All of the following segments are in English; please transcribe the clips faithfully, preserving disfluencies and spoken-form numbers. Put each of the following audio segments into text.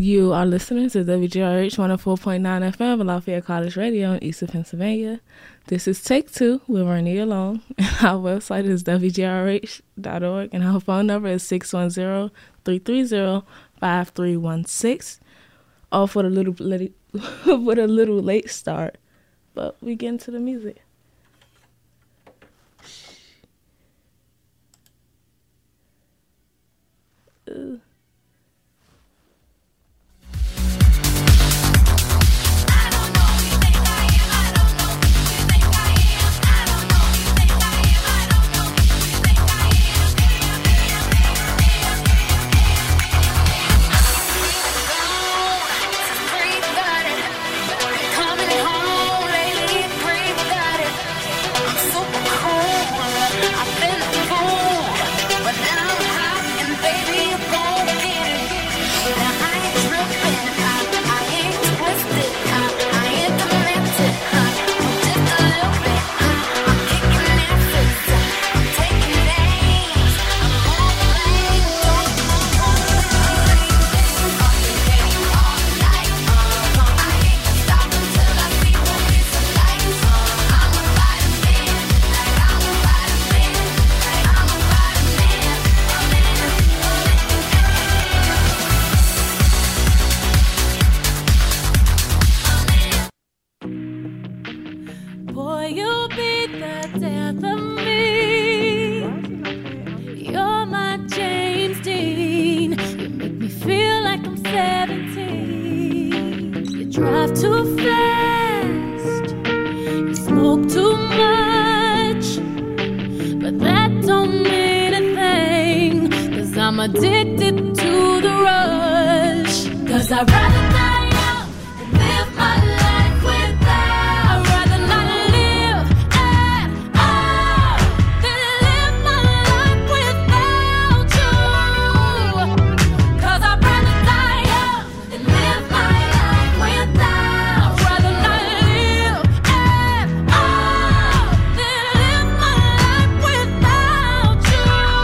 You are listening to W G R H one oh four point nine F M, Lafayette College Radio in Eastern Pennsylvania. This is Take Two with Renee Long. Our website is W G R H dot org, and our phone number is six one zero, three three zero, five three one six. Off with a little, with a little late start, but we get into the music. Ooh.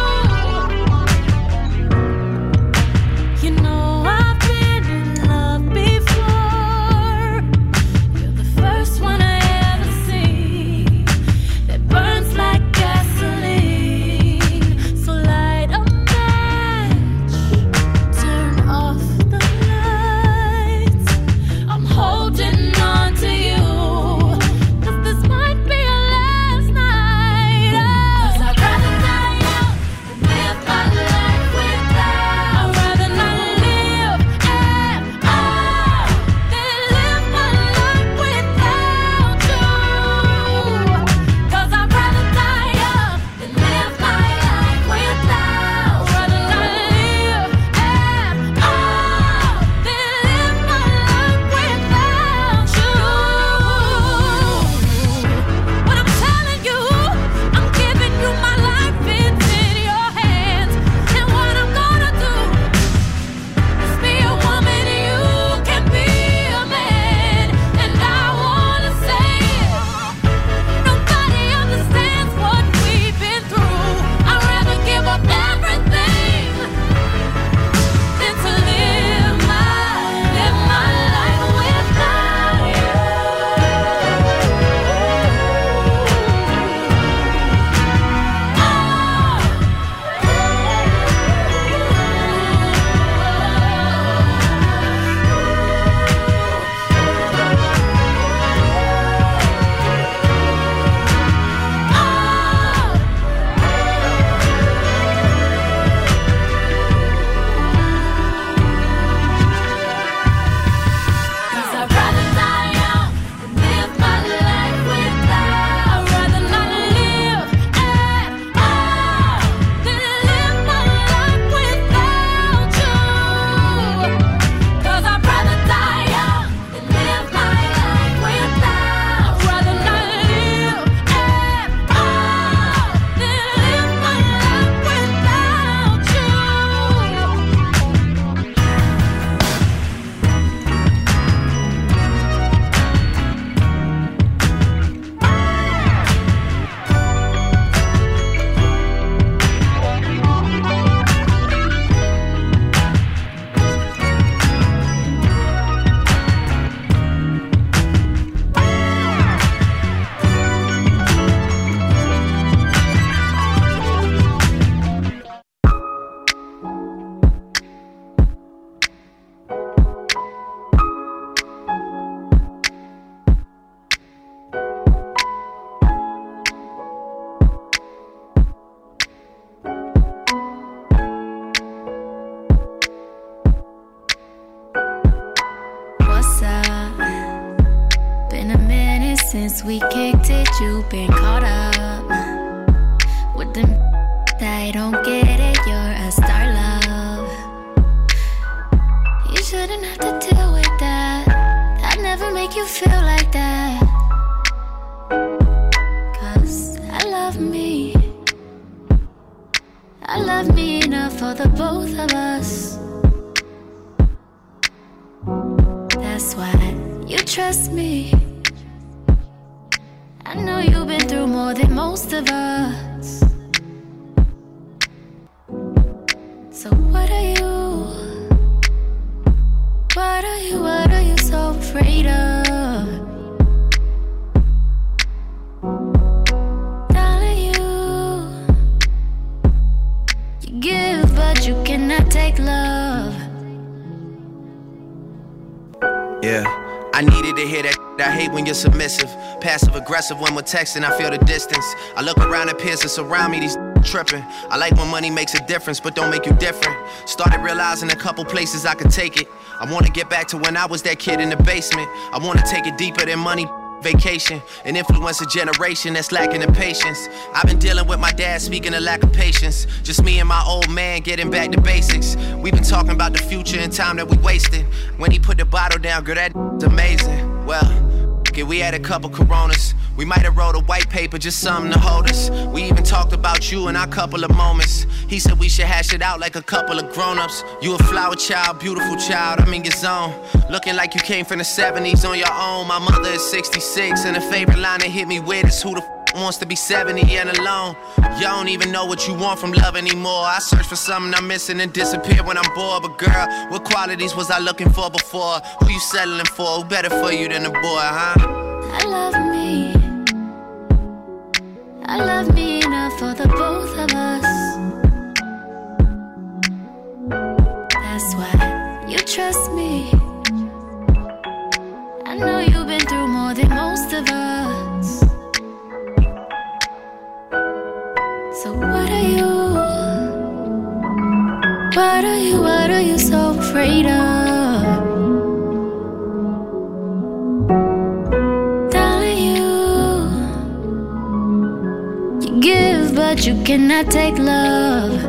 You know I've been in love. since we kicked it, you've been caught up with them that don't get it. You're a star, love. You shouldn't have to deal with that. That never make you feel like that. Cause I love me. I love me enough for the both of us. That's why you trust me. I know you've been through more than most of us. So what are you? What are you, what are you so afraid of? Darling, you You give but you cannot take love. Yeah, I needed to hear that. I hate when you're submissive, passive aggressive when we're texting. I feel the distance. I look around at peers that surround me. These tripping. I like when money makes a difference, but don't make you different. Started realizing a couple places I could take it. I want to get back to when I was that kid in the basement. I want to take it deeper than money. Vacation and influence a generation that's lacking in patience. I've been dealing with my dad speaking of lack of patience. Just me and my old man getting back to basics. We've been talking about the future and time that we wasted. When he put the bottle down, girl, that's amazing. Well, okay, we had a couple Coronas. We might have wrote a white paper, just something to hold us. We even talked about you in our couple of moments. He said we should hash it out like a couple of grown-ups. You a flower child, beautiful child, I'm in your zone. Looking like you came from the seventies on your own. My mother is sixty-six, and the favorite line that hit me with is who the f*** wants to be seventy and alone. You don't even know what you want from love anymore. I search for something I'm missing and disappear when I'm bored. But girl, what qualities was I looking for before? Who you settling for? Who better for you than a boy, huh? I love me. I love me enough for the both of us. That's why you trust me. I know you've been through more than most of us. So what are you? What are you, what are you so afraid of? Darling, you You give but you cannot take love.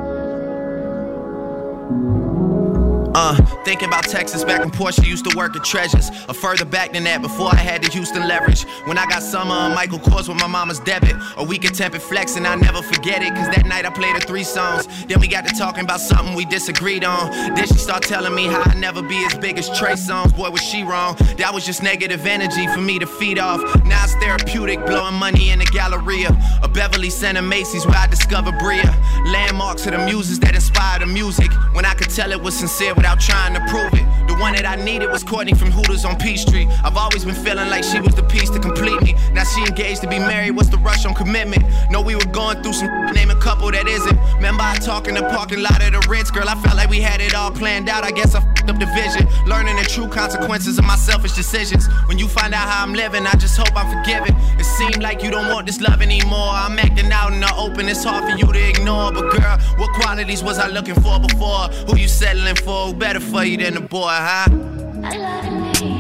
Uh, thinking about Texas back when Portia used to work at Treasures. Or further back than that, before I had the Houston leverage. When I got summer on Michael Kors with my mama's debit. A week of tempered flex and I'll never forget it. Cause that night I played her three songs. Then we got to talking about something we disagreed on. Then she started telling me how I'd never be as big as Trey Songz. Boy, was she wrong. That was just negative energy for me to feed off. Now it's therapeutic, blowing money in the Galleria. A Beverly Center Macy's where I discovered Bria. Landmarks of the muses that inspire the music. When I could tell it was sincere without trying to prove it. The one that I needed was Courtney from Hooters on Peachtree. I've always been feeling like she was the piece to complete me. Now she engaged to be married, what's the rush on commitment? Know we were going through some name a couple that isn't. Remember I talk in the parking lot of the Ritz, girl, I felt like we had it all planned out. I guess I f***ed up the vision. Learning the true consequences of my selfish decisions. When you find out how I'm living, I just hope I'm forgiven. It seemed like you don't want this love anymore. I'm acting out in the open, it's hard for you to ignore. But girl, what qualities was I looking for before? Who you settling for? Who better for you than the boy, huh? I love me.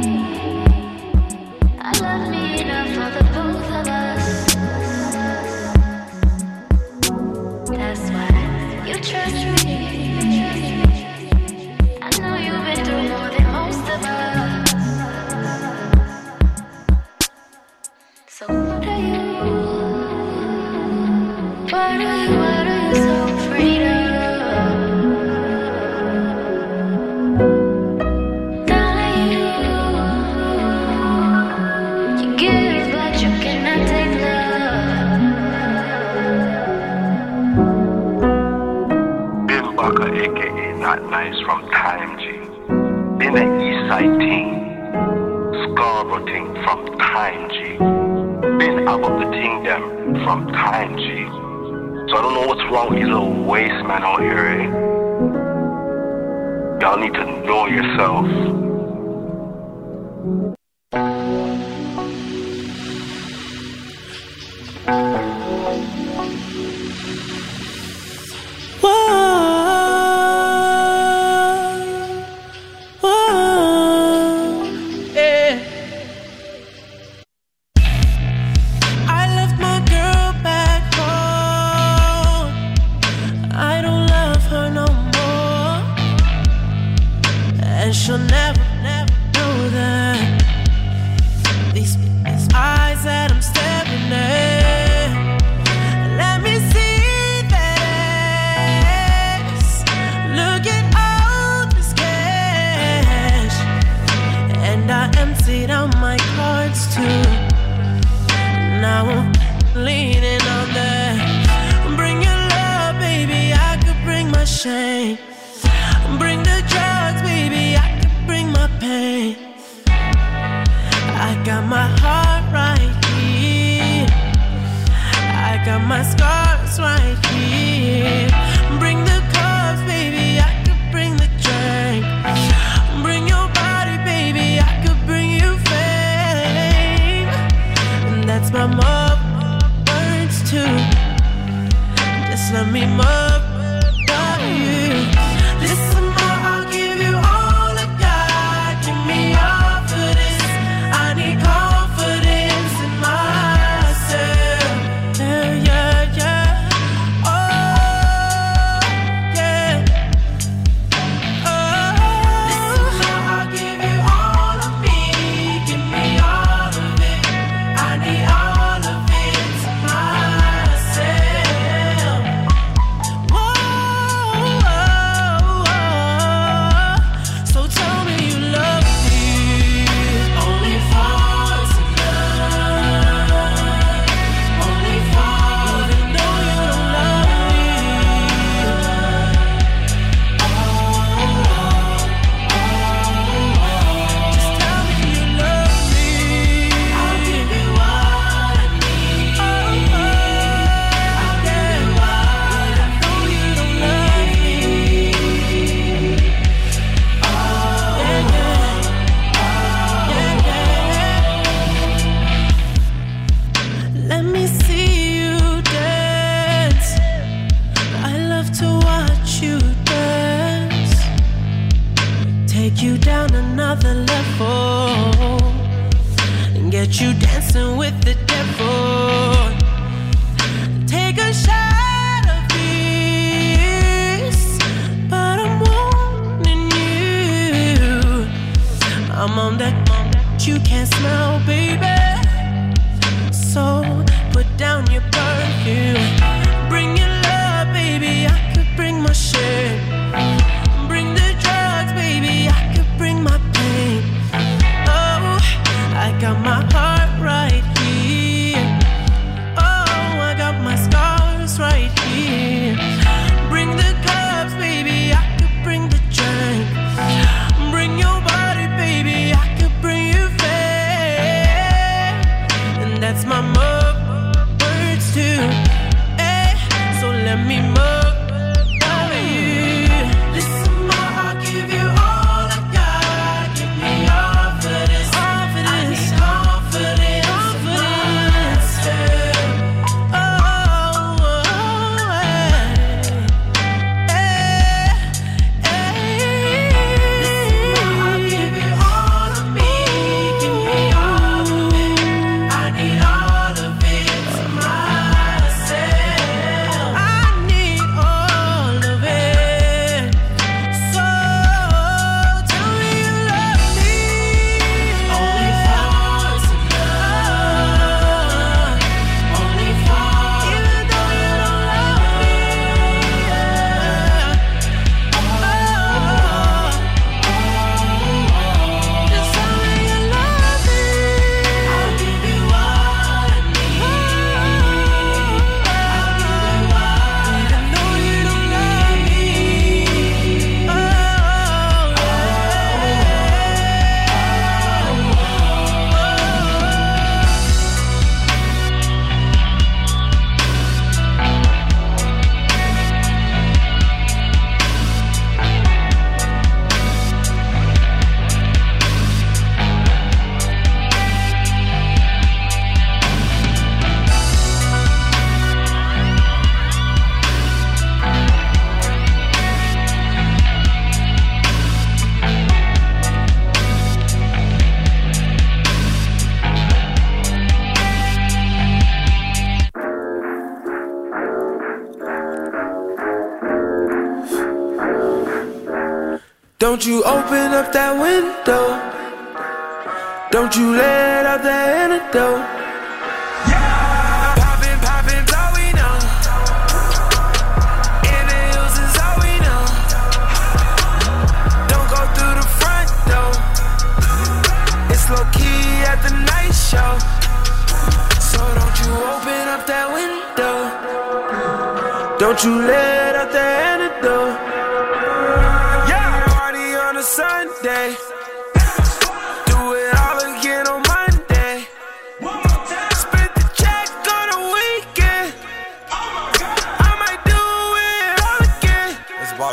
I love me enough for the both of us. That's why you trust me. I know you've been through more than most of us. So what are you? What are you? What are you so afraid of? Not nice from Time G. Been an Eastside team, Scarborough team from Time G. Been about the team them from Time G. So I don't know what's wrong with these little waste man out here, eh? Y'all need to know yourself. got my scars right here. Bring the cups, baby, I could bring the drink. Bring your body, baby, I could bring you fame. And that's my mother words too. Just let me mother you. Listen, more, I'll give you all I got. Give me all for this. I need confidence in myself. Yeah, yeah, yeah. Oh, yeah. Oh, listen, more, I'll give you all of me. Give me all of it. I need all of it to myself. Whoa, whoa, whoa. So tell me you love me only for tonight, only for even though you don't love me. Oh, just tell me you love me. I'll give you what I need. Oh, I'll give you what I know you don't love me. Oh, yeah, yeah, yeah. Let me see you dance. I love to watch you dance. Take you down another level and get you dancing with the devil. Take a shot of this, but I'm wanting you. I'm on that moment you can't smell, baby. So put down your perfume. Bring your love, baby. I could bring my shit. Bring the drugs, baby. I could bring my pain. Oh, I got my heart right here. Oh, I got my scars right here. Bring the cups, baby. I could bring the drink. Bring your body, baby. I could bring you fame. And that's my mother words too. Eh, so let me mother you. Listen, more, I'll give you all I got. Give me all for this. All for this. I need confidence. Confidence. Oh, oh, eh, eh, eh. Listen, more, I'll give you all of me. Give me all of it. I need all of it to myself. I need all of it. So tell me you love me only for tonight, only for even though you don't love me. Oh, just tell me you love me. I'll give you what I need. I'll give you what I know you don't love me. Oh, Don't you open up that window. Don't you let out that antidote. Poppin', poppin's all we know. In the hills is all we know. Don't go through the front door. It's low key at the night show. So don't you open up that window. Don't you let out that antidote. Sunday, do it all again on Monday. Spent the check on a weekend.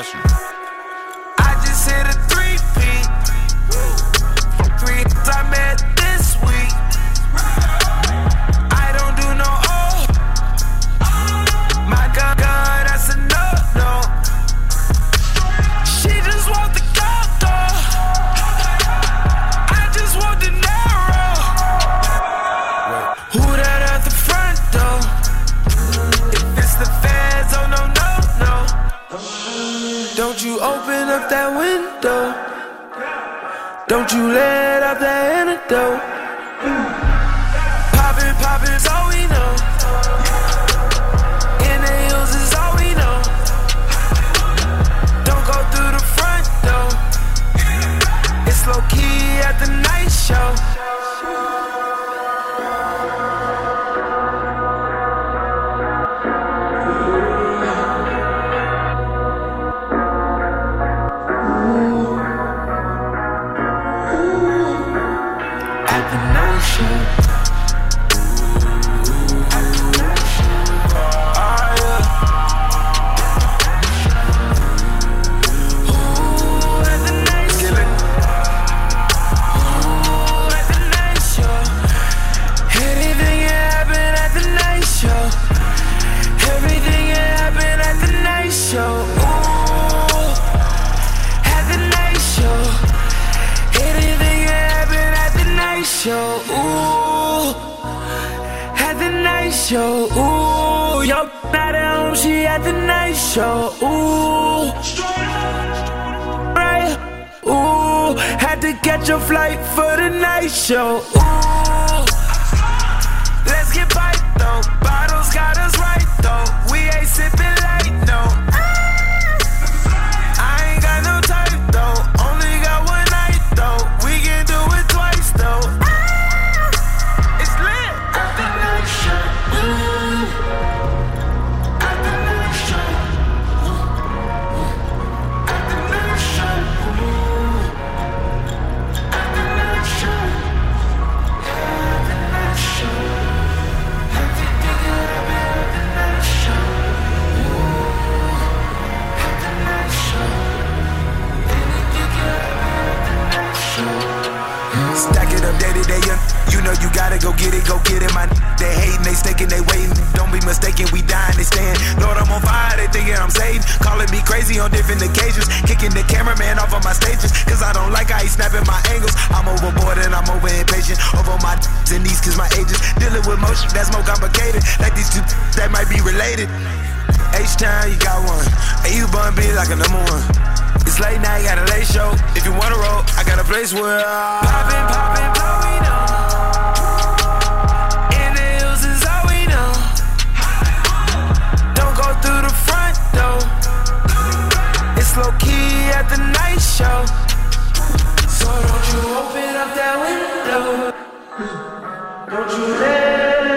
Caution. I just hit a three-peat. Three I met this week. I don't do no oh. My God, God, that's a no-no. She just want the gold though. I just want the narrow. Who that at the front door? If it's the feds, oh no, no, no. Don't you open up that window. Don't you let out that antidote. Poppin', poppin's all we know. In the hills is all we know. Don't go through the front door. It's low key at the night show. Show, ooh, yo, not at home, she at the night show, ooh, right, ooh, had to catch a flight for the night show, ooh, let's get bite though, bottles got us right though, we ain't sipping light, no, I ain't got no type though, only got one night though, we can do it twice though. Stack it up day to day, you know you gotta go get it, go get it. My they hating, they staking, they waiting. Don't be mistaken, we dying, they staying. Lord, I'm on fire, they thinking I'm Satan. Calling me crazy on different occasions. Kicking the cameraman off of my stages, cause I don't like how he snapping my angles. I'm overboard and I'm over impatient. Over my and these cause my ages. Dealing with motion that's more complicated. Like these two that might be related. H-Town, you got one. And you bun be like a number one. It's late night, got a late show. If you wanna roll, I got a place where I poppin', poppin', all we know. In the hills is all we know. Don't go through the front door. It's low key at the night show. So don't you open up that window. Don't you let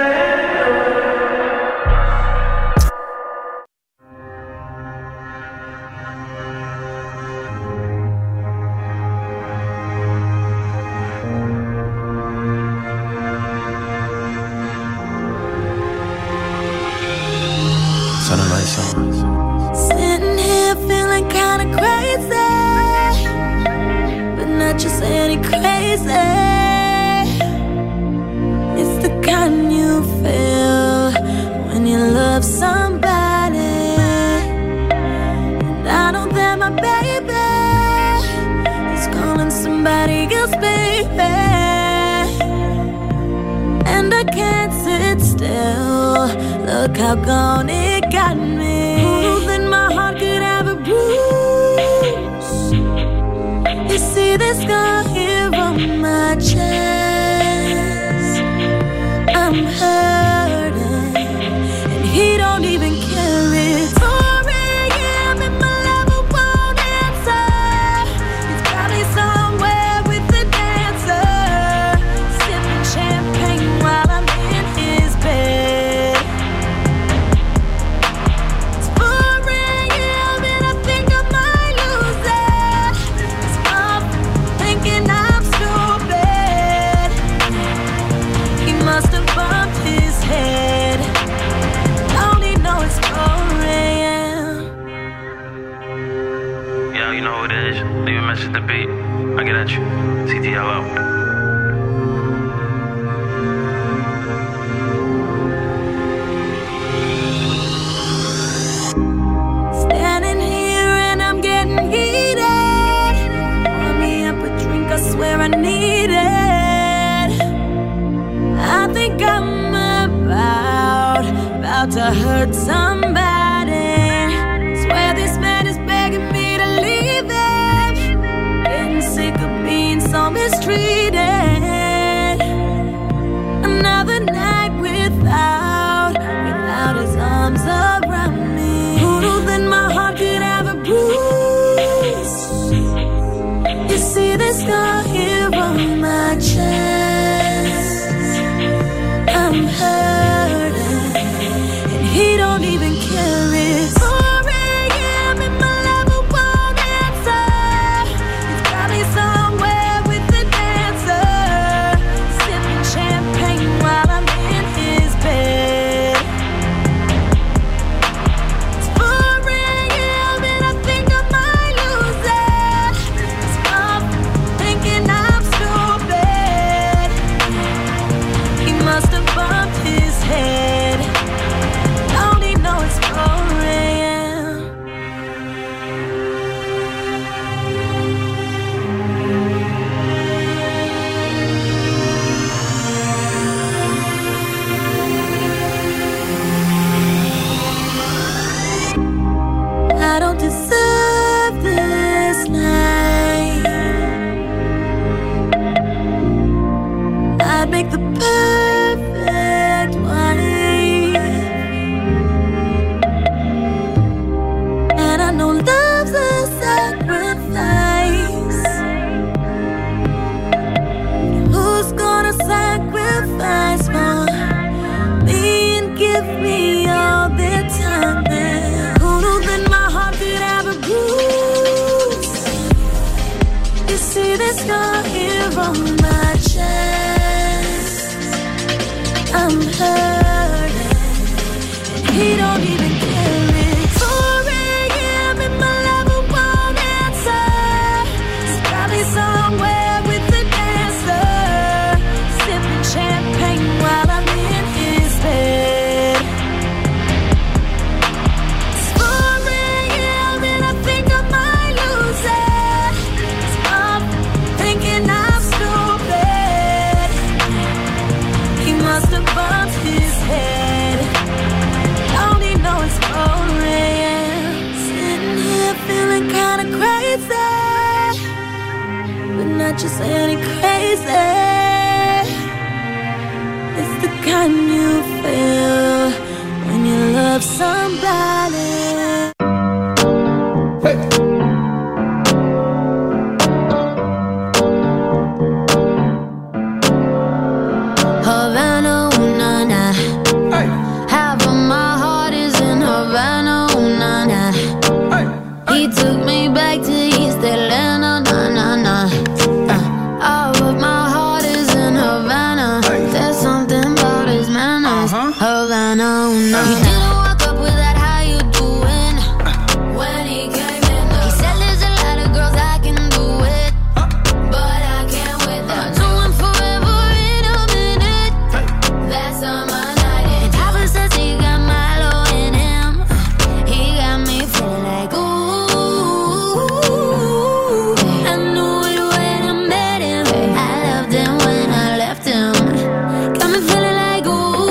sitting here feeling kinda crazy, but not just any crazy. It's the kind you feel when you love somebody. And I know that my baby is calling somebody else, baby. And I can't sit still. Look how gone it got me. More than my heart could ever bruise. You see this scar here on my chest. I'm hurting, and he don't even care. It's four a.m. and my lover won't answer. He's probably somewhere with the dancer, sipping champagne while I'm in his bed. It's four a.m. and I think I might lose it. It's I'm thinking I'm stupid. He must have bumped his That's just the beat. I get at you. C T L O. Standing here and I'm getting heated. Pour me up a drink, I swear I need it. I think I'm about, about to hurt somebody. Swear this man is begging me to leave him. Getting sick of being so mistreated. Another night without, without his arms around me. Who knew that my heart could have a bruise? You see the scar here on my chest. I'm hurting, and he don't even care. It's four a.m. and my lover won't answer. He's probably somewhere with the dancer, sipping champagne while I'm in his bed. It's four a.m. and I think I might lose it. 'Cause I'm thinking I'm stupid. He must have bumped his head. Don't he know it's four a.m.? I don't deserve this night. I'd make the perfect wife. And I know love's a sacrifice. Who's gonna sacrifice for me and give me all their time? Then who knew that my heart could have a bruise? You see this scar here on my chest. I'm hurting, and he don't even care. It's four a.m. and my lover won't answer. He's probably somewhere with the dancer, sipping champagne while I'm in his bed. It's four a.m. and I think I might lose it. 'Cause I'm thinking I'm stupid. He must have bumped his head. Don't he know it's four a.m.? Sitting here feeling kinda crazy, but not just any crazy. It's the kind you feel when you love somebody. Havana, ooh, nah, nah. Half of my heart is in Havana, ooh, nah, nah. He took me back to East Atlanta, nah, nah, nah. Uh, all of my heart is in Havana. There's something about his manners. Havana, ooh, nah, nah. He didn't walk up with that, how you doing? When he came in, he said there's a lot of girls I can do it, but I can't with them. No one forever in a minute. That's on my night. And Papa says he got Milo in him. He got me feeling like ooh. I knew it when I met him. I loved him when I left him. Got me feeling like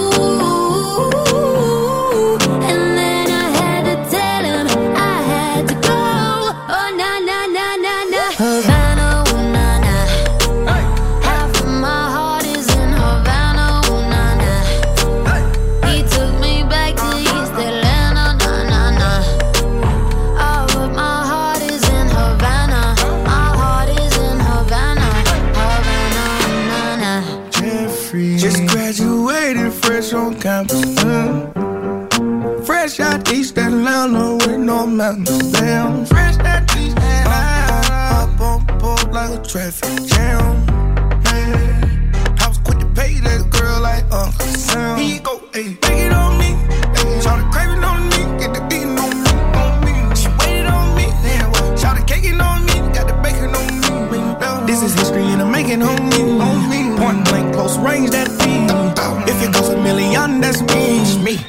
ooh. And then I had to tell him I had to go. Oh na na na na na. Havana, ooh, na na. Half of my heart is in Havana, ooh, na na. He took me back to East Atlanta, na na na. All of my heart is in Havana. My heart is in Havana, Havana, na na. Jeffrey just graduated fresh on campus. mm. Fresh out East Atlanta with no mountains. Damn, fresh out East Atlanta. Up on board like a traffic jam. Yeah. I was quick to pay that girl like Uncle Sam. Here you go, ayy, take it on me. Ayy, shout the craving on me, get the beating on me, on me. She waited on me, yeah. Shout the caking on me, got the bacon on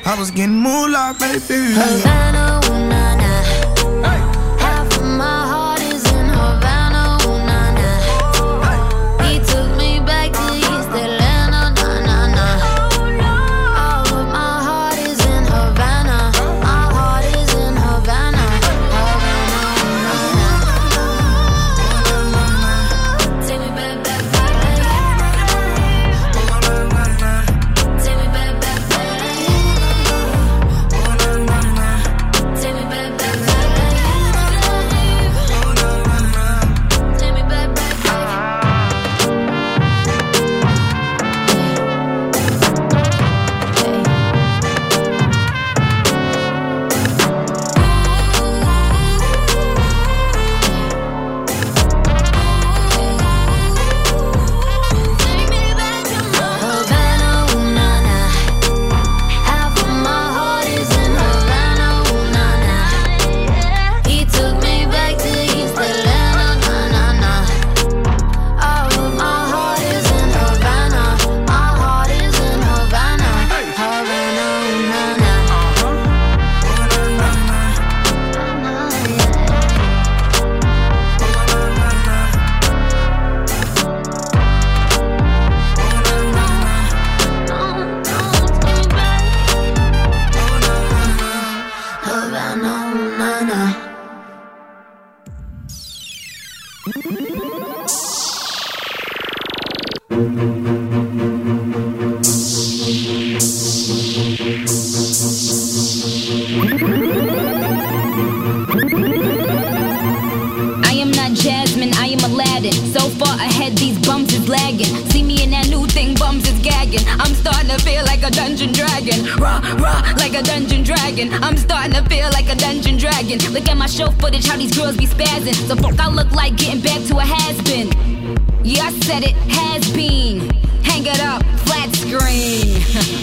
I was getting moolah, baby. Havana, ooh, nah, nah. Half of my heart is in Havana, ooh, nah, nah. He took me back to East Atlanta, nah, nah, nah. All of my heart is in Havana. My heart is in Havana. Havana, ooh, nah, nah. Take me back, back, back. Take me back, back, back. Take me back, back, back. Take me back, back, Havana, ooh, nah, nah. Half of my heart is in Havana, ooh, nah, nah. He took me back to East Atlanta, nah, nah, nah. All of my heart is in Havana. My heart is in Havana. Havana, ooh, nah, nah. Havana, ooh, nah, nah. I am not Jasmine, I am Aladdin. So far ahead, these bums is lagging. See me in that new thing, bums is gagging. I'm starting to feel like a dungeon dragon. Rah, rah, like a dungeon dragon. I'm starting to feel like a dungeon dragon. Look at my show footage, how these girls be spazzing. So fuck, I look like getting back to a has-been. Yeah, I said it, has been. Hang it up, flat screen.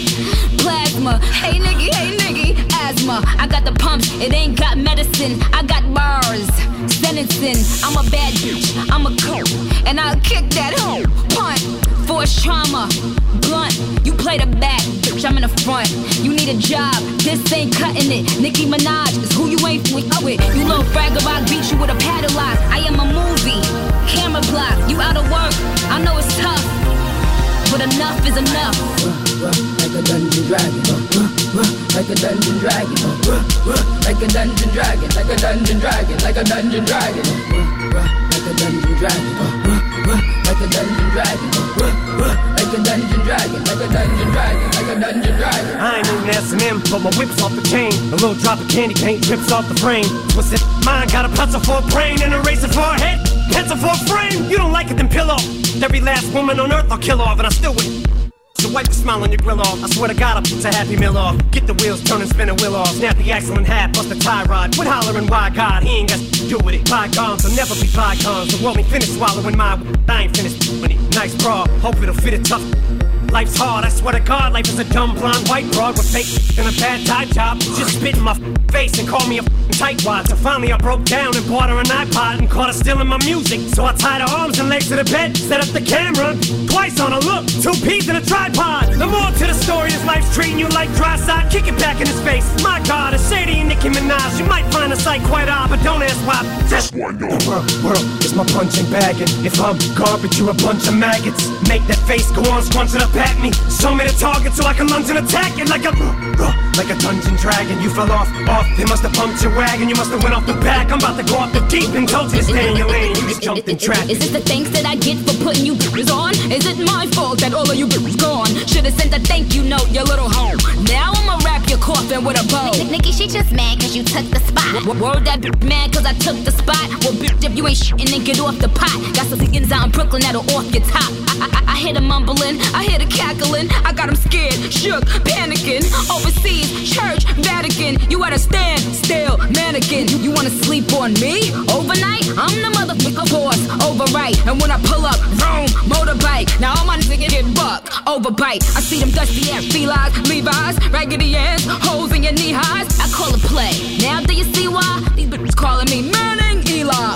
Plasma, hey nigga, hey nigga, asthma. I got the pumps, it ain't got medicine. I got bars, sentencing. I'm a bad bitch, I'm a coat, and I'll kick that hoe. Punt, force trauma, blunt. You play the back, bitch, I'm in the front. You need a job, this ain't cutting it. Nicki Minaj is who you ain't with. You little fragger, I beat you with a padlock. I am a movie, camera block. You out of work, I know it's tough, but enough is enough. Like a dungeon dragon, like a dungeon dragon, like a dungeon dragon, like a dungeon dragon, like a dungeon dragon, like a dungeon dragon, like a dungeon dragon, like a dungeon dragon, like a dungeon dragon, like a dungeon dragon. I ain't even S and M, but my whip's off the chain. A little drop of candy paint drips off the frame. What's it? Mine got a pencil for a brain and a razor for a head. Pencil for a frame. You don't like it, then pill off. Every last woman on earth I'll kill off, and I still win. So wipe the smile on your grill off. I swear to God, I'll put a happy meal off. Get the wheels turning, spin a wheel off. Snap the axle in half, bust the tie rod. Quit hollering, why God? He ain't got to do with it. Bygones will never be bygones. The world ain't finished swallowing my. I ain't finished with it. Nice bra, hope it'll fit it tough. Life's hard, I swear to God, life is a dumb blonde white broad with fake and a bad tie job. Just spit in my face and call me a tightwad. So finally I broke down and bought her an iPod and caught her stealing my music. So I tied her arms and legs to the bed, set up the camera, twice on a look, two peas in a tripod. The more to the story is life's treating you like dry side, kick it back in his face. My God, a shady Nicki Minaj, you might find the sight quite odd, but don't ask why. That's why no. The world, world is my punching bag, and if I'm garbage, you're a bunch of maggots. Make that face go on, scrunch it up at me. Show me the target so I can lunge and attack it like a like a dungeon dragon. You fell off, off. They must have pumped your wagon. You must have went off the back. I'm about to go off the deep and told you to stay in your lane. You just jumped in traffic. Is this the thanks that I get for putting you bitches on? Is it my fault that all of you bitches gone? Should've sent a thank you note, you little hoe. Now I'ma wrap your coffin with a bow. Nikki, she just mad cause you took the spot. W- Word that bitch mad cause I took the spot. Well, bitch, if you ain't shitting, then get off the pot. Got some chickens out in Brooklyn that'll off your top. I, I, I hear them mumbling, I hear the cackling. I got them scared, shook, panicking. Overseas, church, Vatican. You at a stand, still, mannequin. You, you wanna sleep on me? Overnight? I'm the motherfucker boss, overright. And when I pull up, vroom, motorbike. Now all my niggas get buck, overbite. I see them dusty ass felines, Levi's, raggedy ass, holes in your knee highs. I call it play. Now do you see why? These bitches calling me Manning Eli.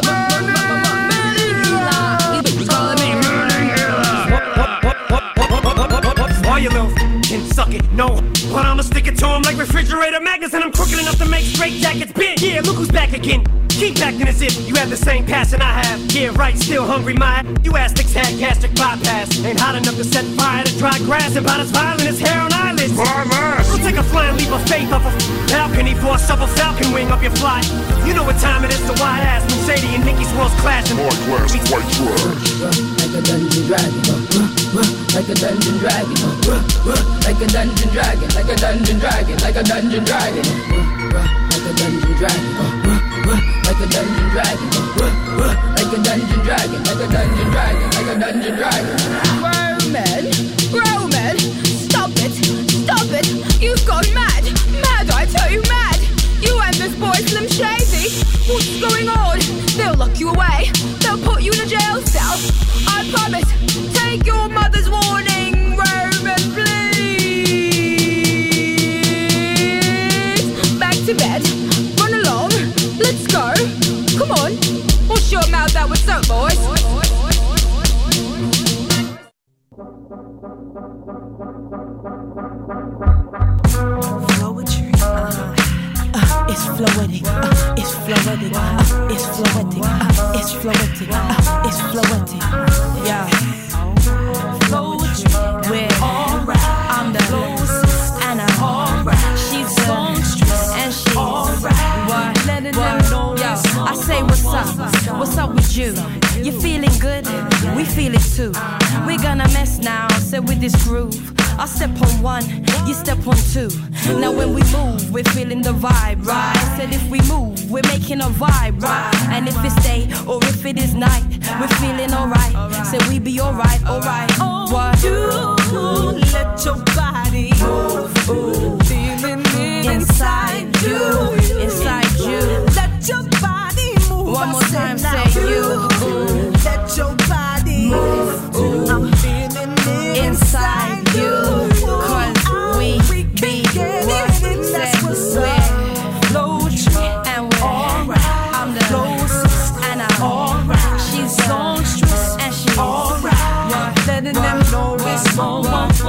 Manning Eli. These bitches calling me Manning Eli. All you little f***ing suck it. No, but I'ma stick it to him like refrigerator magnets, and I'm crooked enough to make straight jackets bend. Yeah, look who's back again. Keep acting as if you have the same passion I have. Yeah, right, still hungry, my you astics had gastric bypass. Ain't hot enough to set fire to dry grass, and about as violent as hair on eyelids. We'll take a flying leap of faith off a balcony for a supple falcon wing up your fly. You know what time it is, the wide ass Mercedes and Nicky's world's clashing. White glass, white trash. Like a dungeon dragon, like a dungeon dragon, like a dungeon dragon, like a dungeon dragon, like a dungeon dragon, like a dungeon dragon, like a dungeon dragon, like a dungeon dragon, like a dungeon dragon, like a dungeon dragon. Roman, Roman, stop it, stop it, you've gone mad, mad, I tell you, mad. You and this boy Slim Shady, what's going on? They'll lock you away, they'll put you in a jail cell. I promise, take your mother's warning, Roman, please. Back to bed, run along, let's go. Come on, wash your mouth out with soap, boys. Poetry, uh-huh. Uh, it's fluidic, uh, it's fluidic, uh, it's fluidic, uh, it's fluidic, uh, it's fluidic, yeah. Poetry, we're alright. I'm the closest, and I'm alright. She's the songstress, and she's alright. What? What? Yo, I say what's up? What's up with you? You feeling good? We feel it too. We're gonna mess now, so with this groove. I step on one, you step on two. Now when we move, we're feeling the vibe, right? Said if we move, we're making a vibe, right? And if it's day or if it is night, we're feeling alright. Said we be alright, alright. What? You let your body move, ooh. Feeling it inside you, inside you. Let your body move. One more time, say you. Ooh. Let your body move, ooh. I'm feeling it inside you. Cause we be what said we're poetry and we're alright. I'm the closest and I'm alright. She's songstress and she's alright. Letting them know it's on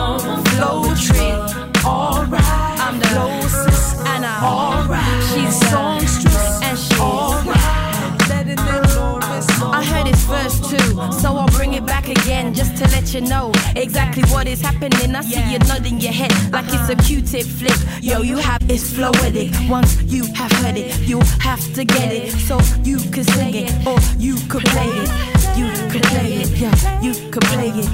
poetry. Alright. I'm the closest and I'm alright. She's songstress and she's alright. Letting them know it's on. I heard it's verse two, so I'll bring it back again just to let you know exactly what is happening. I see you nodding your head like it's a Q-tip flick. Yo, you have it's fluidic. Once you have heard it, you have to get it. So you can sing it or you could play it. You could play it, yeah, you could play it.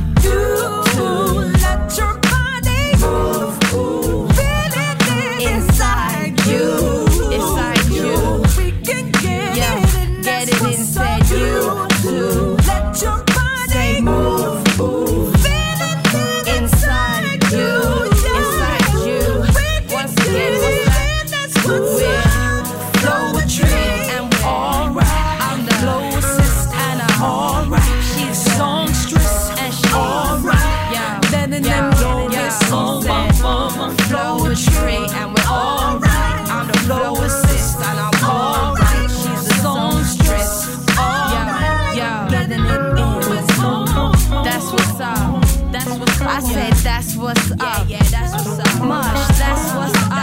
You let your body move, ooh. Feeling it inside you, inside you. We can get yeah, it, get it inside you too. Let your body move, ooh. Feeling it inside you, inside you. Once again, what's that? We're poetry and we're alright. I'm the closest and I'm alright. She's songstress and she's alright. Yeah, letting them know it's on poetry and we're alright. I'm the closest and I'm alright. She's a songstress. Alright, yeah, letting them know it's on. That's what's up. That's what's up. I said that's what's up. Yeah, yeah, that's what's up. Mush, that's what's up.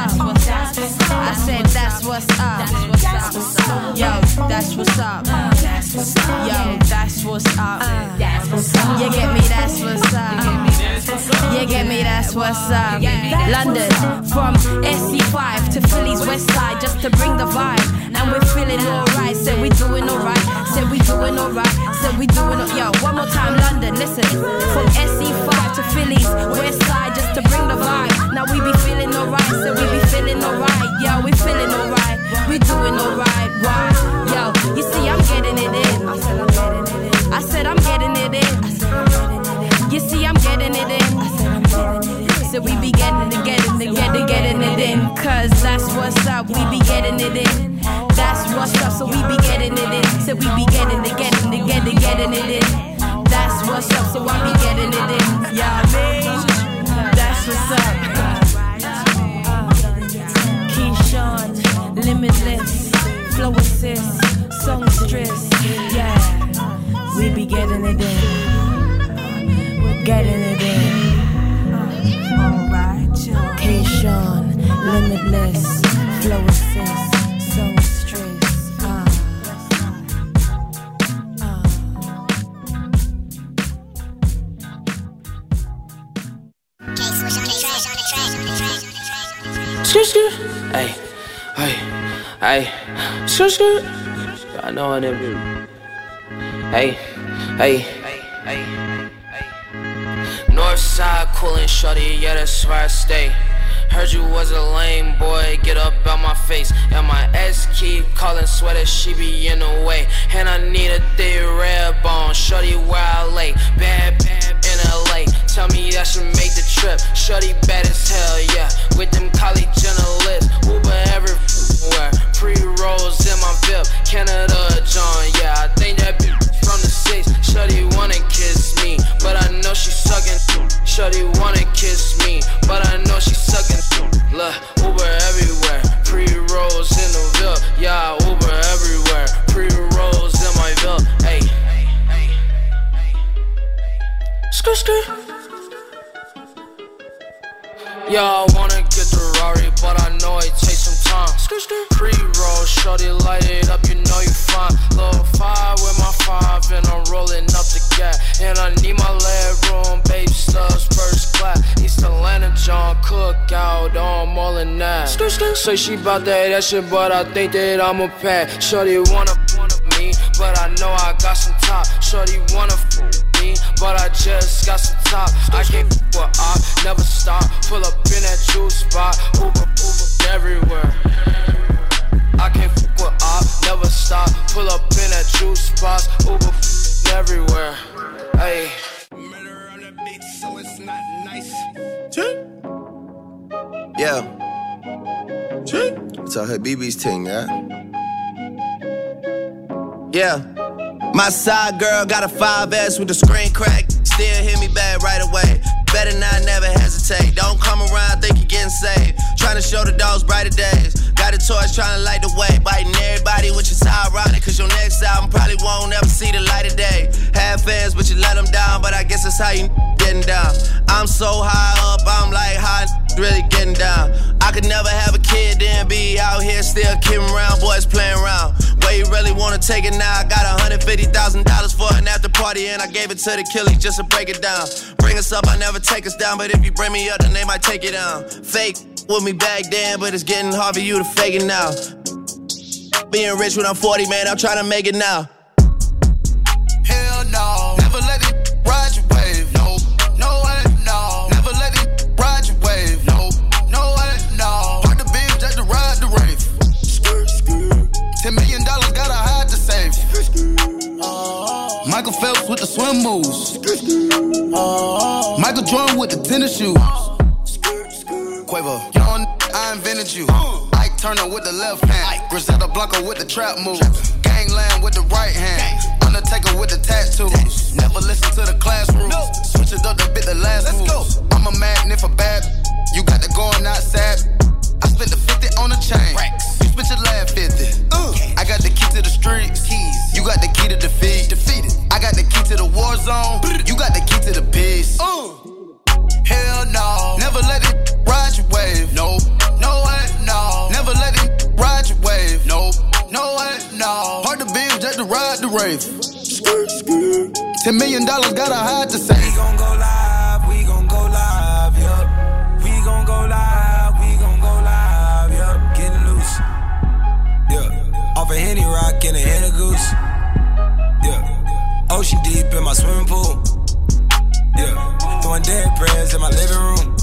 I said that's what's up. That's what's up. Yo, that's what's up. That's what's up. Yo, that's what's up. That's what's up. You get me? That's what's up. You get me? That's what's up. London, from S C five to Philly's West Side, just to bring the vibe. And we're feeling alright. Said we doing alright. Said we doing alright. Said we doing alright. Yo, one more time, London. Listen, from S C five to Philly's West Side, just to bring the vibe. Now we be feeling alright. Said we be feeling alright. Yo, we feeling alright. We doing alright. Why? Yo, you see, I'm getting it in. I said I'm getting it in. I said I'm getting it in. I said I'm getting it in. You see, I'm getting it in. I said I'm getting it in. So we be getting it, getting it, getting, getting it in. Cause that's what's up. We be getting it in. That's what's up. So we be getting it in. So we be getting it, getting it, getting, getting it in. That's what's up. So I be getting it in. Yeah, man. That's what's up. Keyshawn, Limitless, Flow Assist, Songstress. Yeah, we be getting it in. We're getting it in. Alright, chill. less. Flow assist, so stress. Ah. Ah. Skr, skr. Hey, hey, hey. Skr, skr. I know I never. Hey, hey, hey, hey, hey. Northside coolin' shorty, yeah, that's where I stay. Heard you was a lame boy, get up out my face. And my ex keep calling, sweater, she be in the way. And I need a thick red bone, shorty where I lay. Bad, bad in L A, tell me I should make the trip. Shorty bad as hell, yeah, with them college journalists. Uber everywhere, pre-rolls in my V I P. Canada John, yeah, I think that bitch from the six. Shorty wanna kiss me, but I know she sucking. Shorty wanna kiss me, but I know she sucking. Look, Uber everywhere, pre-rolls in the V I P. Yeah, Uber everywhere, pre-rolls in my V I P. Hey, skr skr. Yeah, I wanna get the Rari, but I know it takes some time. Pre-roll, shorty, light it up, you know you fine. Little five with my five, and I'm rolling up the gap. And I need my leg room, babe stubs, first class. East Atlanta, John Cookout, on more than that. Say she bout that, that shit, but I think that I'm a pack. Shorty wanna, wanna me, but I know I got some top. Shorty wanna f me, but I just got some top. I can't f with I never stop. Pull up in that juice spot, Uber, Uber everywhere. I can't f with I never stop. Pull up in that juice spot, Uber everywhere. Hey. Murder on the beat, so it's not nice. Yeah. It's a Habibi's thing, yeah. Yeah. My side girl got a five S with the screen crack. Still hit me back right away. Better not never hesitate. Don't come around, think you're getting saved. Trying to show the dogs brighter days. Got a torch trying to light the way. Biting everybody, which is ironic. Cause your next album probably won't ever see the light of day. Had fans, but you let them down. But I guess that's how you getting down. I'm so high up, I'm like, how really getting down. I could never have a kid, then be out here still kidding around. Boys playing around. Where you really wanna take it now? I got one hundred fifty thousand dollars for an after party, and I gave it to the killies just to break it down. Bring us up, I never take us down, but if you bring me up, then they might take it down. Fake with me back then, but it's getting hard for you to fake it now. Being rich when I'm forty, man, I'm trying to make it now. Hell no, never let it ride your wave. No, no way, no. Never let it ride your wave. No, no way, no. Park the beam just to ride the rave. Ten million dollars gotta hide to save. Uh, Michael Phelps with the swim moves. Uh, Michael Jordan with the tennis shoes. Quavo, young, I invented you. Ike Turner with the left hand. Griselda Blanco with the trap moves. Gangland with the right hand. Undertaker with the tattoos. Never listen to the classroom. Switch it up to bit the last moves. I'm a magnet for bad. You got the going outside. I spent the fifty on the chain. You spent your last fifty. I got the key to the streets. You got the key to defeat. Defeated. I got the key to the war zone. You got the key to the peace. Hell no. Never let it ride your wave. No, no way, no. Never let it ride your wave. No, no way, no. Park the beam just to ride the rave. Ten million dollars gotta hide to say. We gon' go live, we gon' go live, yup. We gon' go live, we gon' go live, yup. Getting loose, yeah. Off a Henny Rock and a Henny Goose, yeah. Ocean deep in my swimming pool, yeah. Throwing dead prayers in my living room,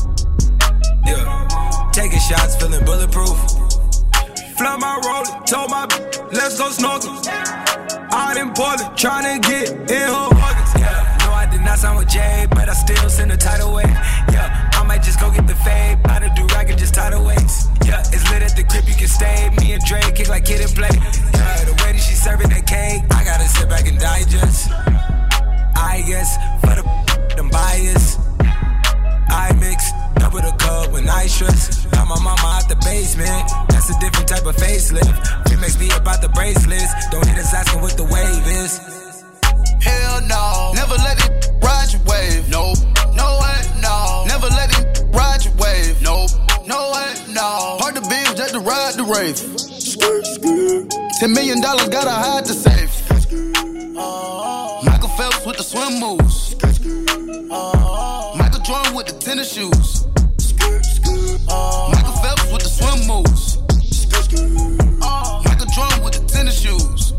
yeah. Taking shots, feeling bulletproof. Flood my roller, told my b- let's go snorkel. Out in Portland, tryna get in her pockets. Yeah, no, I did not sign with Jay, but I still send a tidal wave. Yeah, I might just go get the fade. Buy the do-rag and just tie the weights. Yeah, it's lit at the crib, you can stay. Me and Dre kick like kid and play. Yeah, the way that she serving that cake, I gotta sit back and digest. I guess, for the them bias. I mix, double the cup when I stress. Got my mama out the basement, that's a different type of facelift. It makes me about the bracelets, don't hit us asking what the wave is. Hell no, never let it ride your wave. No, no way, no. Never let it ride your wave. No, no way, no. Park the Benz just to ride the rave. Ten million dollars, gotta hide the safe. Michael Phelps with the swim moves. Michael Jordan with the tennis shoes. Michael Phelps with the swim moves. Michael Jordan with the tennis shoes.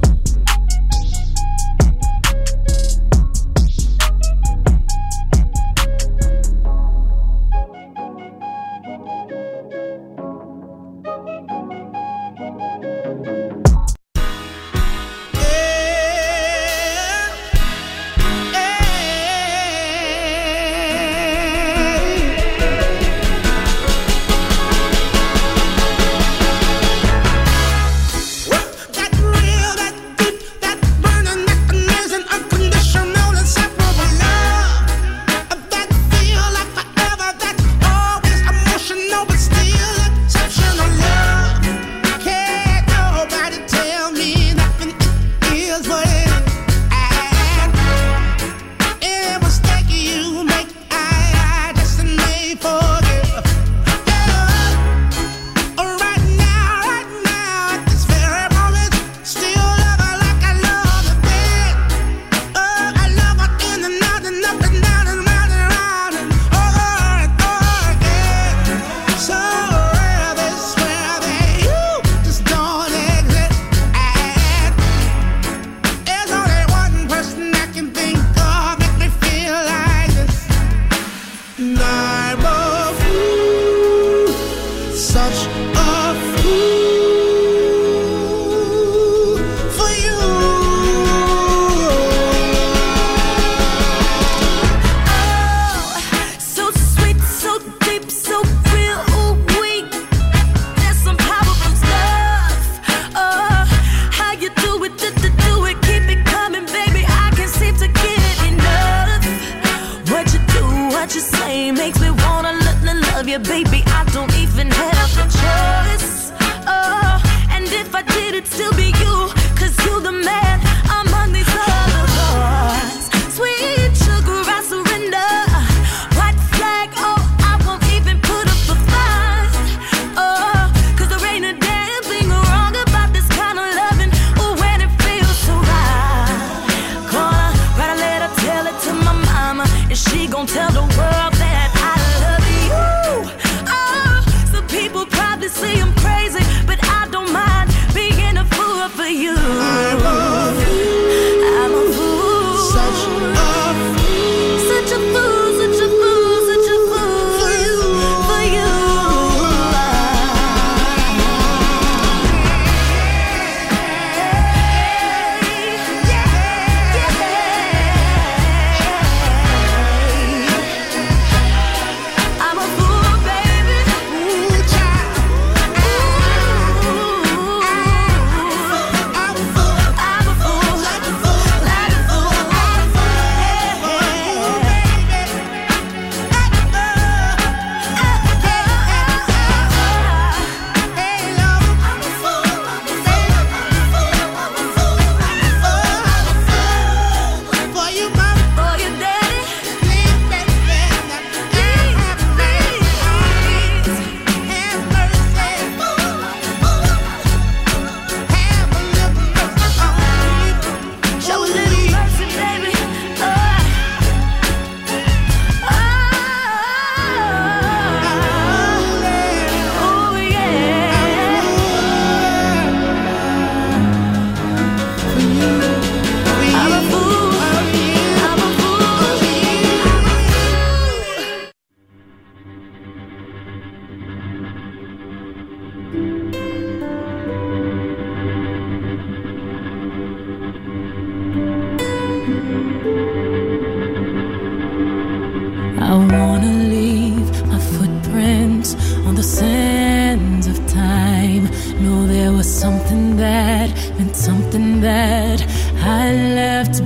I wanna leave my footprints on the sands of time. Know there was something that meant something that I left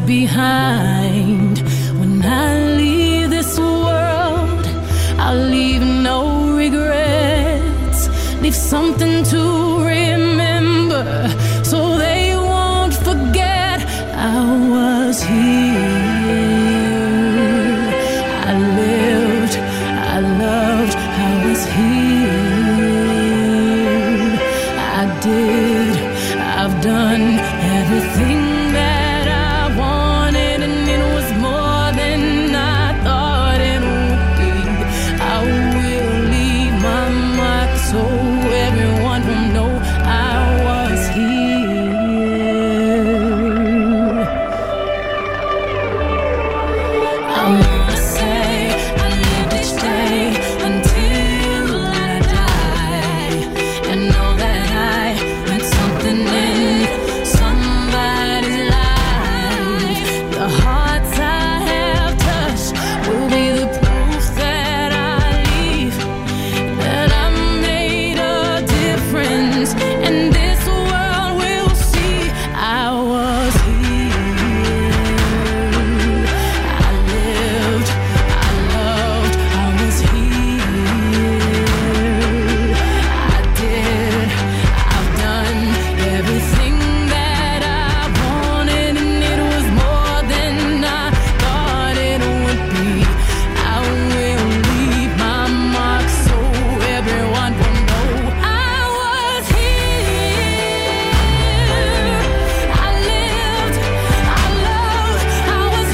behind. When I leave this world, I'll leave no regrets. Leave something to remember, so they won't forget I was here. I lived, I loved, I was here. did. I've done everything that I wanted, and it was more than I thought it would be. I will leave my mark so everyone will know I was here. I wanna say I lived each day until I die, and know that I meant something in somebody's life. The hearts I have touched will be the proof that I leave, that I made a difference, and this world will see I was here. I lived, I loved, I was here. I did, I've done everything that I wanted, and it was more than I thought it would be. I will leave my mark so everyone will know I was here. I lived, I loved, I was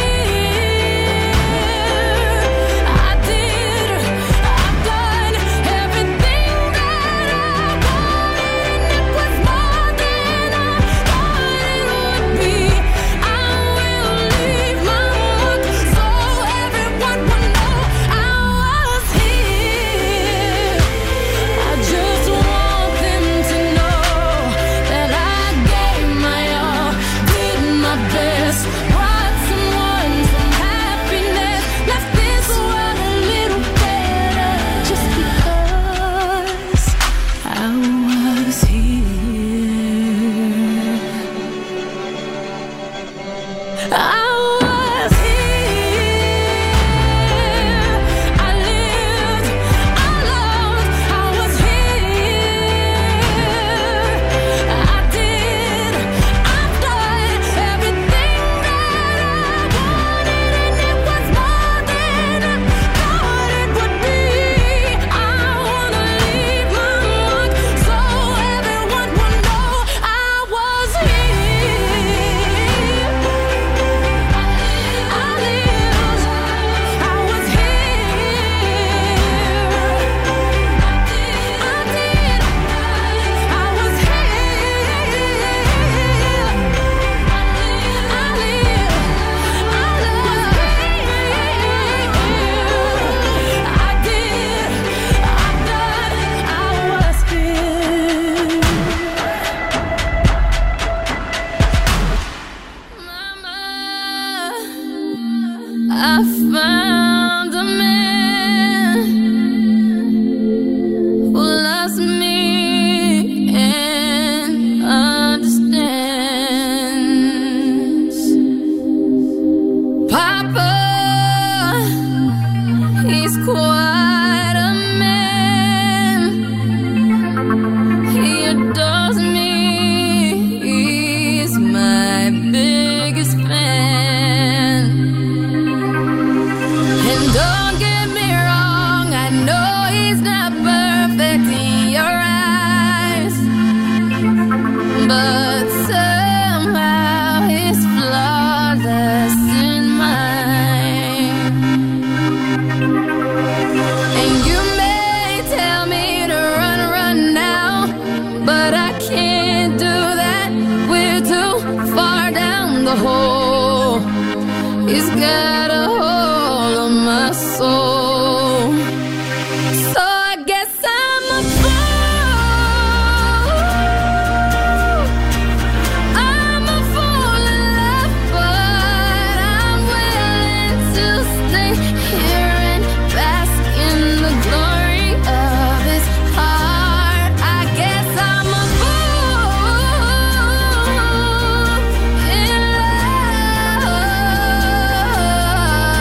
here. I did, I've done everything that I wanted, and it was more than I thought it would be. I will leave my mark so everyone will know I was here. I just want them to know that I gave my all, did my best, brought someone some happiness, left this world a little better, just because I was here. I was here. I lived, I loved, I was here. I did, I've done everything that I wanted, and it was more than I thought it would be. I wanna leave my mark so everyone will know I was here. I lived, I was here. I did, I was here. I lived, I loved, I did, I've done, I was here. Mama, I found a man who loves me and understands. Papa, he's quite a man. He adores me. He's my biggest fan. And don't get me wrong, I know he's not perfect in your eyes, but somehow he's flawless in mine. And you may tell me to run, run now, but I can't do that. We're too far down the hole. He's got a hold on my soul. So I guess I'm a fool. I'm a fool in love, but I'm willing to stay here and bask in the glory of his heart. I guess I'm a fool in love.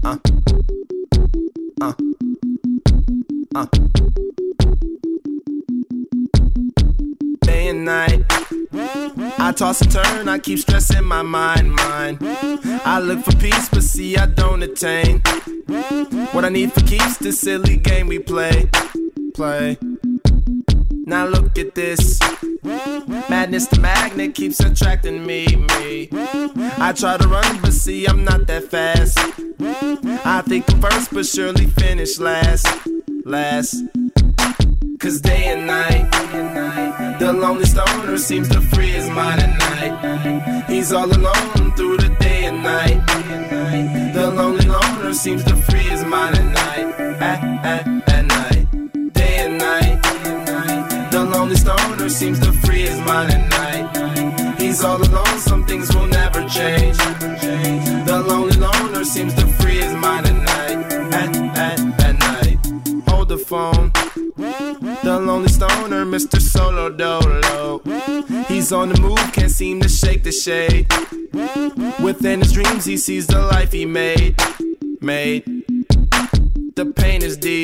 Uh. Uh. Uh. Day and night, I toss and turn, I keep stressing my mind, mind. I look for peace, but see I don't attain what I need for keeps this silly game we play, play. Now look at this, madness the magnet keeps attracting me, me. I try to run, but see I'm not that fast. I think I'm first, but surely finish last, last. Cause day and night, the lonely stoner seems to free his mind at night. He's all alone through the day and night. The lonely loner seems to free his mind at night, at, at, at night. Day and night, the lonely stoner seems to free his mind at night. He's all alone, some things will never change. The lonely loner seems to free his mind at night, at, at, at night. Hold the phone. The lonely stoner, Mister Solo Dolo. He's on the move, can't seem to shake the shade. Within his dreams, he sees the life he made. Made. The pain is deep.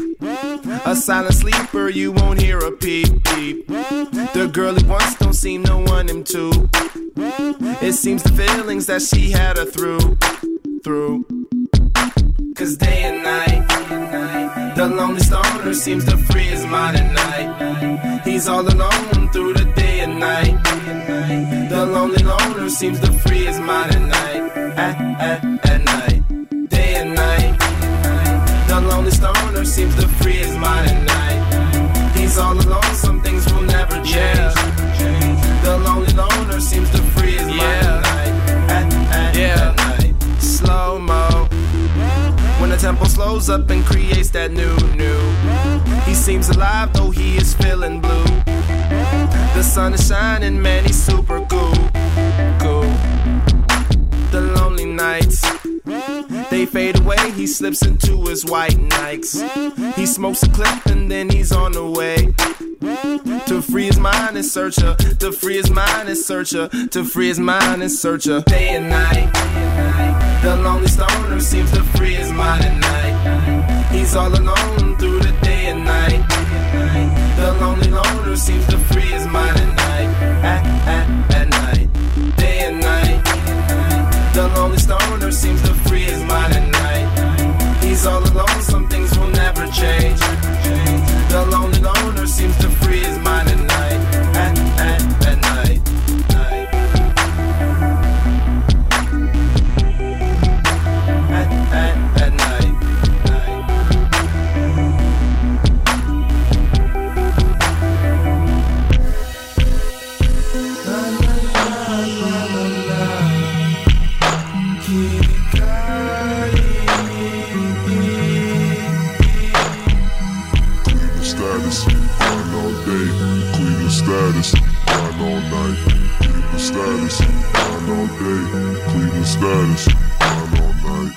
A silent sleeper, you won't hear a peep, peep. The girl he wants don't seem to want him to. It seems the feelings that she had her through, through. Cause day and night, the lonely stoner seems to free his mind at night. He's all alone through the day and night. The lonely loner seems to free his mind at night, at, at, at night. Day and night, the lonely stoner seems to free his mind at night. He's all alone, some things will never change. Yeah. The lonely loner seems to free his mind yeah. at night, at, at, yeah. at night. Slow-mo, when the tempo slows up and creates that new, new. He seems alive though he is feeling blue. The sun is shining, man, he's super cool, cool. The lonely nights, they fade away, he slips into his white Nikes. He smokes a clip and then he's on the way to free his mind and search her, to free his mind and search her, to free his mind and search her. Day and night, the lonely stoner seems to free his mind at night. He's all alone through the day and night. The lonely loner seems to free his mind at night, at, at, at night. Day and night, the lonely stoner seems to free his mind at night. He's all alone, some things will never change. The lonely loner seems to free his mind at night, at, at, at night. At, at, at night. Status, grind all night. Cleveland status, grind all day. Cleveland status, grind all night.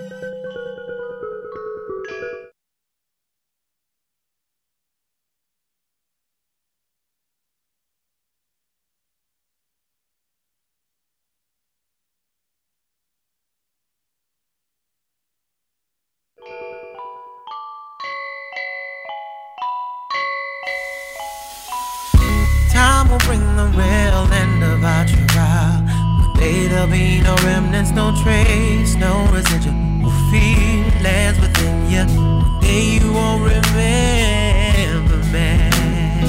Will bring the real end of our trial. One day there'll be no remnants, no trace, no residual feelings within you. One day you won't remember me.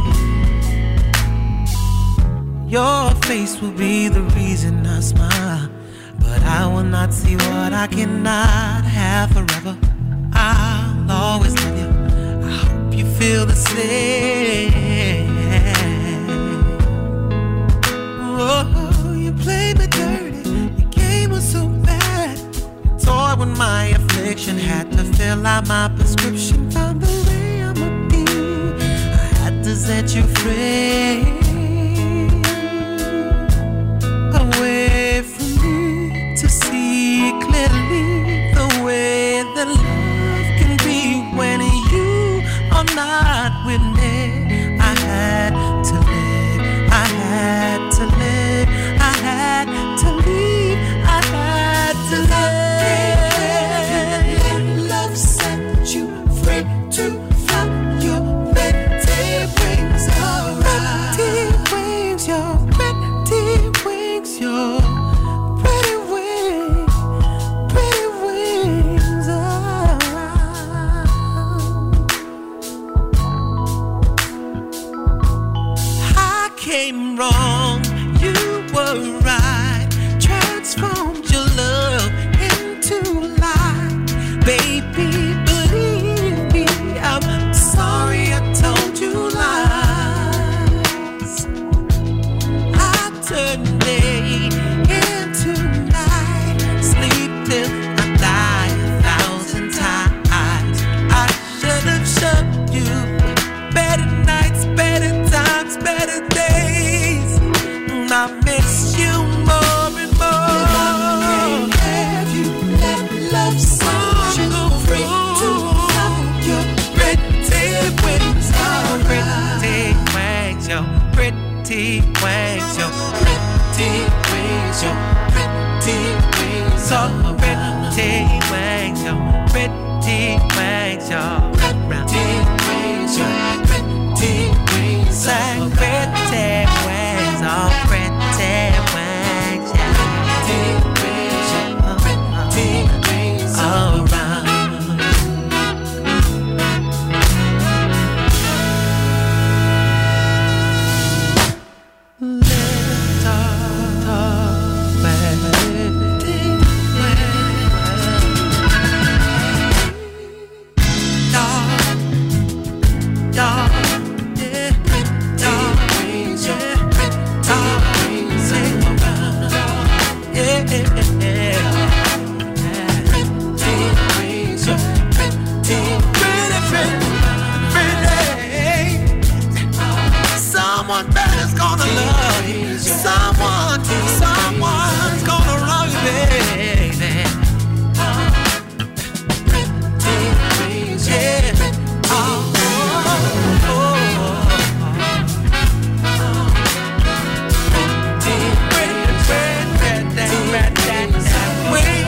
Your face will be the reason I smile, but I will not see what I cannot have forever. I'll always love you. I hope you feel the same. Oh, you played me dirty, your game was so bad. You toyed with my affliction, had to fill out my prescription. Found the way I'ma be, I had to set you free. Away from me to see clearly the way that love can be when you are not with me. I had to live, I had to live, I had to leave, I had to live. So pretty wings, yo. Pretty wings, yo. Pretty wings, yo. Pretty wings, like pretty wings, oh pretty wings, yeah. Pretty wings, pretty wings, all around. Someone better's gonna love you. Someone, someone's gonna love you, baby. Yeah. Oh, oh, oh. Pretty, pretty, pretty, pretty way.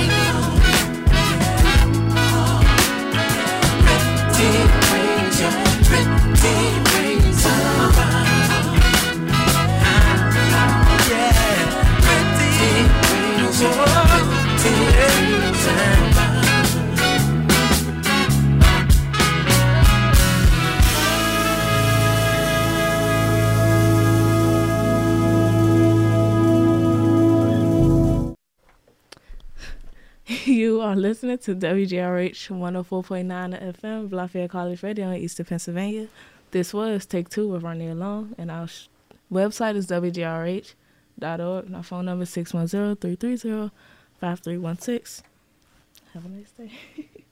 You are listening to W G R H one oh four point nine F M, Lafayette College Radio in Eastern Pennsylvania. This was Take Two with Ronnie Long, and our sh- website is W G R H dot org, and our phone number is six one zero, three three zero, five three one six. Have a nice day.